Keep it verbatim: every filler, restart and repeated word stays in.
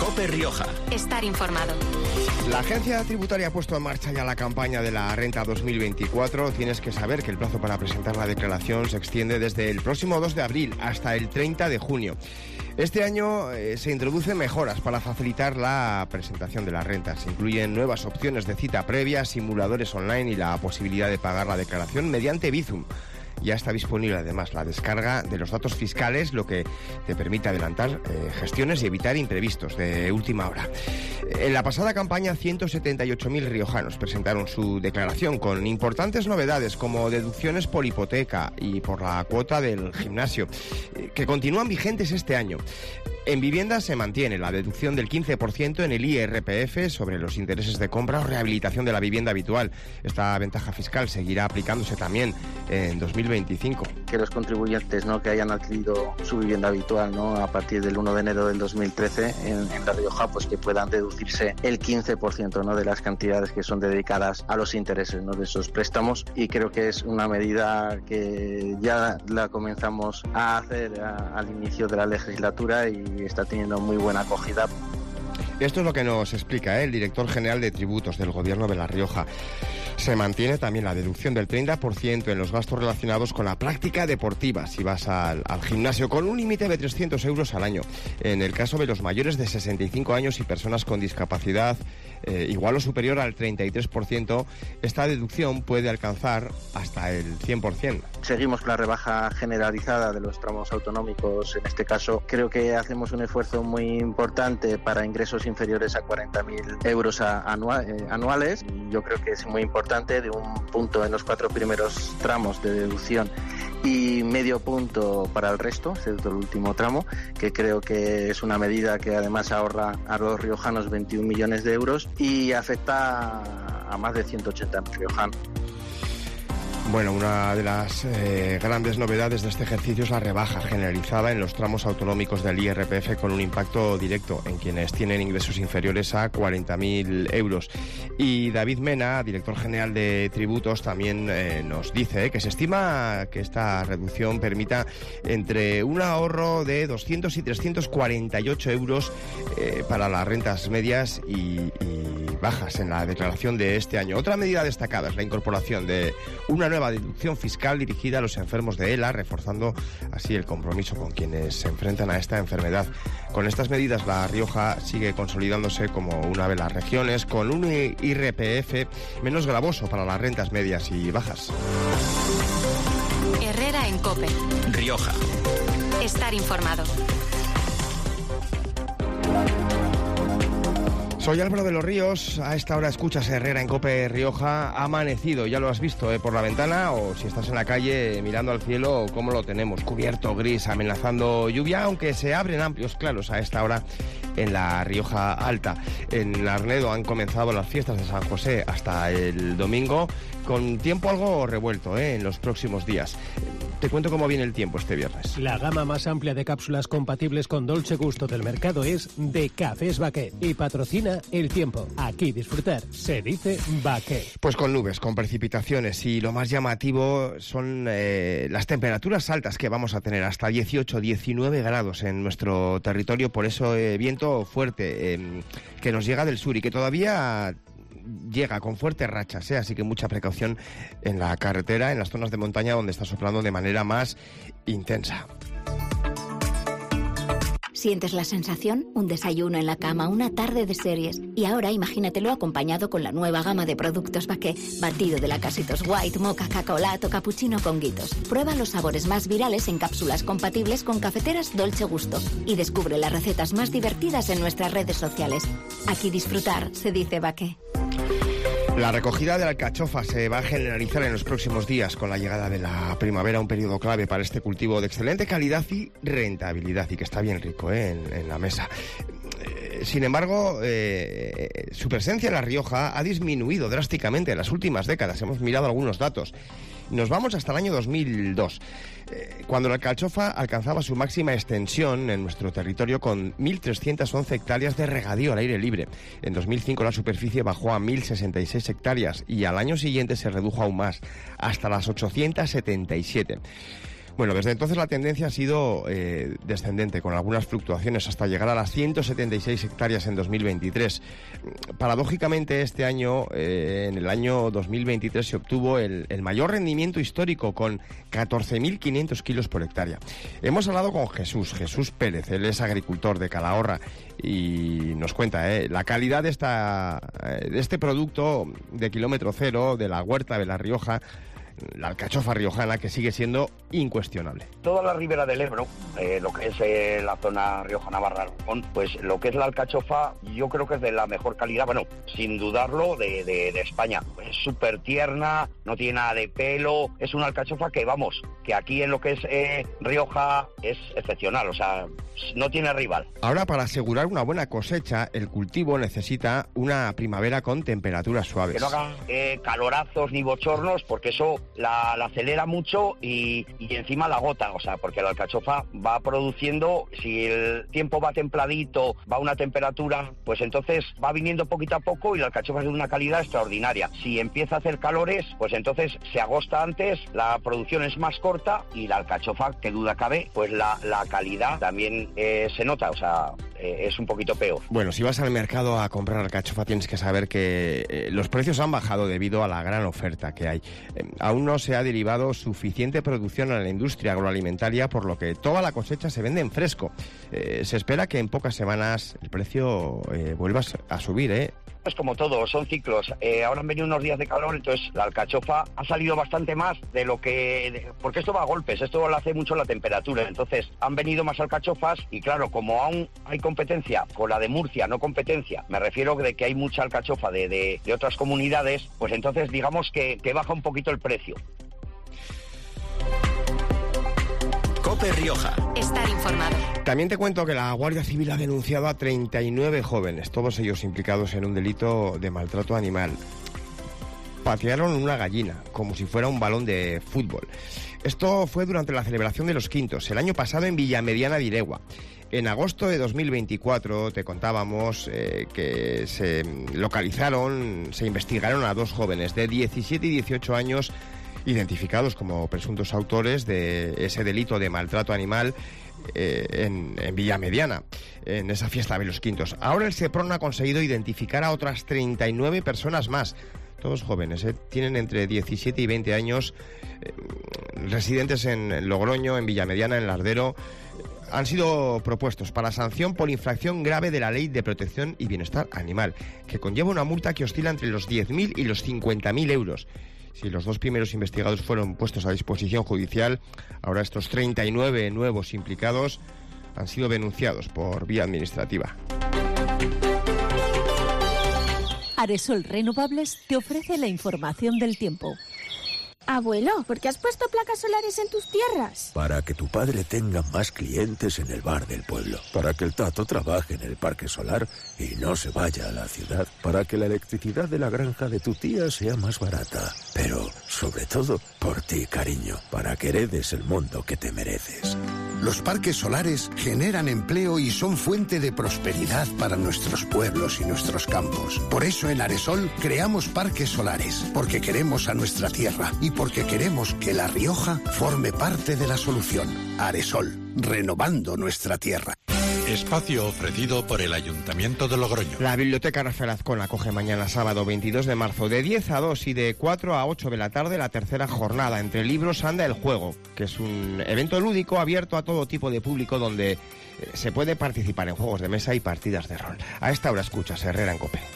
COPE Rioja. Estar informado. La agencia tributaria ha puesto en marcha ya la campaña de la renta dos mil veinticuatro. Tienes que saber que el plazo para presentar la declaración se extiende desde el próximo dos de abril hasta el treinta de junio. Este año eh, se introducen mejoras para facilitar la presentación de las rentas. Se incluyen nuevas opciones de cita previa, simuladores online y la posibilidad de pagar la declaración mediante Bizum. Ya está disponible además la descarga de los datos fiscales, lo que te permite adelantar eh, gestiones y evitar imprevistos de última hora. En la pasada campaña, ciento setenta y ocho mil riojanos presentaron su declaración con importantes novedades como deducciones por hipoteca y por la cuota del gimnasio, eh, que continúan vigentes este año. En vivienda se mantiene la deducción del quince por ciento en el I R P F sobre los intereses de compra o rehabilitación de la vivienda habitual. Esta ventaja fiscal seguirá aplicándose también en dos mil veinticinco. Que los contribuyentes, ¿no?, que hayan adquirido su vivienda habitual, ¿no?, a partir del uno de enero del dos mil trece en, en La Rioja, pues que puedan deducirse el quince por ciento, ¿no?, de las cantidades que son dedicadas a los intereses, ¿no?, de esos préstamos. Y creo que es una medida que ya la comenzamos a hacer a, al inicio de la legislatura y y está teniendo muy buena acogida. Esto es lo que nos explica ¿eh? el director general de tributos del Gobierno de La Rioja. Se mantiene también la deducción del treinta por ciento en los gastos relacionados con la práctica deportiva si vas al, al gimnasio, con un límite de trescientos euros al año. En el caso de los mayores de sesenta y cinco años y personas con discapacidad eh, igual o superior al treinta y tres por ciento, esta deducción puede alcanzar hasta el cien por ciento. Seguimos con la rebaja generalizada de los tramos autonómicos. En este caso, creo que hacemos un esfuerzo muy importante para ingresos inferiores a cuarenta mil euros a, anua, eh, anuales. Yo creo que es muy importante, de un punto en los cuatro primeros tramos de deducción y medio punto para el resto, excepto el último tramo, que creo que es una medida que además ahorra a los riojanos veintiún millones de euros y afecta a más de ciento ochenta mil riojanos. Bueno, una de las eh, grandes novedades de este ejercicio es la rebaja generalizada en los tramos autonómicos del I R P F con un impacto directo en quienes tienen ingresos inferiores a cuarenta mil euros. Y David Mena, director general de tributos, también eh, nos dice eh, que se estima que esta reducción permita entre un ahorro de doscientos y trescientos cuarenta y ocho euros eh, para las rentas medias y, y bajas en la declaración de este año. Otra medida destacada es la incorporación de una nueva deducción fiscal dirigida a los enfermos de ELA, reforzando así el compromiso con quienes se enfrentan a esta enfermedad. Con estas medidas, La Rioja sigue consolidándose como una de las regiones con un I R P F menos gravoso para las rentas medias y bajas. Herrera en COPE Rioja. Estar informado. Soy Álvaro de los Ríos, a esta hora escuchas Herrera en COPE Rioja. Ha amanecido, ya lo has visto eh, por la ventana, o si estás en la calle mirando al cielo, cómo lo tenemos, cubierto, gris, amenazando lluvia, aunque se abren amplios claros a esta hora en la Rioja Alta. En Arnedo han comenzado las fiestas de San José hasta el domingo, con tiempo algo revuelto eh, en los próximos días. Te cuento cómo viene el tiempo este viernes. La gama más amplia de cápsulas compatibles con Dolce Gusto del mercado es de Cafés Baquet y patrocina el tiempo. Aquí disfrutar se dice Baquet. Pues con nubes, con precipitaciones y lo más llamativo son eh, las temperaturas altas que vamos a tener, hasta dieciocho, diecinueve grados en nuestro territorio, por eso eh, viento fuerte eh, que nos llega del sur y que todavía llega con fuertes rachas, ¿eh? Así que mucha precaución en la carretera, en las zonas de montaña donde está soplando de manera más intensa. ¿Sientes la sensación? Un desayuno en la cama, una tarde de series. Y ahora imagínatelo acompañado con la nueva gama de productos Baquet. Batido de lacasitos white, mocha, cacao-latte o cappuccino con guitos. Prueba los sabores más virales en cápsulas compatibles con cafeteras Dolce Gusto. Y descubre las recetas más divertidas en nuestras redes sociales. Aquí disfrutar se dice Baquet. La recogida de la alcachofa se va a generalizar en los próximos días con la llegada de la primavera, un periodo clave para este cultivo de excelente calidad y rentabilidad, y que está bien rico ¿eh? en, en la mesa. Sin embargo, eh, su presencia en La Rioja ha disminuido drásticamente en las últimas décadas. Hemos mirado algunos datos. Nos vamos hasta el año dos mil dos, eh, cuando la alcachofa alcanzaba su máxima extensión en nuestro territorio con mil trescientas once hectáreas de regadío al aire libre. En dos mil cinco la superficie bajó a mil sesenta y seis hectáreas y al año siguiente se redujo aún más, hasta las ochocientas setenta y siete. Bueno, desde entonces la tendencia ha sido eh, descendente, con algunas fluctuaciones hasta llegar a las ciento setenta y seis hectáreas en dos mil veintitrés. Paradójicamente, este año, eh, en el año dos mil veintitrés, se obtuvo el, el mayor rendimiento histórico, con catorce mil quinientos kilos por hectárea. Hemos hablado con Jesús, Jesús Pérez, él es agricultor de Calahorra y nos cuenta eh, la calidad de, esta, de este producto de kilómetro cero, de la huerta de La Rioja, la alcachofa riojana, que sigue siendo incuestionable. Toda la ribera del Ebro, eh, lo que es eh, la zona Rioja-Navarra, pues lo que es la alcachofa, yo creo que es de la mejor calidad, bueno, sin dudarlo, de, de, de España. Es súper tierna, no tiene nada de pelo, es una alcachofa que, vamos, que aquí en lo que es eh, Rioja es excepcional, o sea, no tiene rival. Ahora, para asegurar una buena cosecha, el cultivo necesita una primavera con temperaturas suaves. Que no hagan eh, calorazos ni bochornos, porque eso la, la acelera mucho y, y encima la agota, o sea, porque la alcachofa va produciendo, si el tiempo va templadito, va a una temperatura, pues entonces va viniendo poquito a poco y la alcachofa es de una calidad extraordinaria. Si empieza a hacer calores, pues entonces se agosta antes, la producción es más corta y la alcachofa, que duda cabe, pues la, la calidad también eh, se nota, o sea, eh, es un poquito peor. Bueno, si vas al mercado a comprar alcachofa, tienes que saber que eh, los precios han bajado debido a la gran oferta que hay. Eh, aún no se ha derivado suficiente producción a la industria agroalimentaria, por lo que toda la cosecha se vende en fresco. Eh, se espera que en pocas semanas el precio eh, vuelva a subir, ¿eh? Es como todo, son ciclos. Eh, ahora han venido unos días de calor, entonces la alcachofa ha salido bastante más de lo que... De, porque esto va a golpes, esto lo hace mucho la temperatura. Entonces han venido más alcachofas y claro, como aún hay competencia con la de Murcia, no competencia, me refiero de que hay mucha alcachofa de, de, de otras comunidades, pues entonces digamos que, que baja un poquito el precio. COPE Rioja. Estar informado. También te cuento que la Guardia Civil ha denunciado a treinta y nueve jóvenes, todos ellos implicados en un delito de maltrato animal. Patearon una gallina, como si fuera un balón de fútbol. Esto fue durante la celebración de los Quintos, el año pasado en Villamediana de Iregua. En agosto de dos mil veinticuatro te contábamos eh, que se localizaron, se investigaron a dos jóvenes de diecisiete y dieciocho años, identificados como presuntos autores de ese delito de maltrato animal eh, en, en Villamediana, en esa fiesta de los Quintos. Ahora el SEPRON ha conseguido identificar a otras treinta y nueve personas más, todos jóvenes, eh, tienen entre diecisiete y veinte años, eh, residentes en Logroño, en Villamediana, en Lardero. Han sido propuestos para sanción por infracción grave de la Ley de Protección y Bienestar Animal, que conlleva una multa que oscila entre los diez mil y los cincuenta mil euros. Si los dos primeros investigados fueron puestos a disposición judicial, ahora estos treinta y nueve nuevos implicados han sido denunciados por vía administrativa. Aresol Renovables te ofrece la información del tiempo. Abuelo, ¿por qué has puesto placas solares en tus tierras? Para que tu padre tenga más clientes en el bar del pueblo. Para que el Tato trabaje en el parque solar y no se vaya a la ciudad. Para que la electricidad de la granja de tu tía sea más barata. Pero, sobre todo, por ti, cariño. Para que heredes el mundo que te mereces. Los parques solares generan empleo y son fuente de prosperidad para nuestros pueblos y nuestros campos. Por eso en Aresol creamos parques solares. Porque queremos a nuestra tierra y porque queremos que La Rioja forme parte de la solución. Aresol, renovando nuestra tierra. Espacio ofrecido por el Ayuntamiento de Logroño. La Biblioteca Rafael Azcón acoge mañana sábado veintidós de marzo de diez a dos y de cuatro a ocho de la tarde la tercera jornada Entre Libros Anda el Juego, que es un evento lúdico abierto a todo tipo de público donde se puede participar en juegos de mesa y partidas de rol. A esta hora escuchas Herrera en COPE.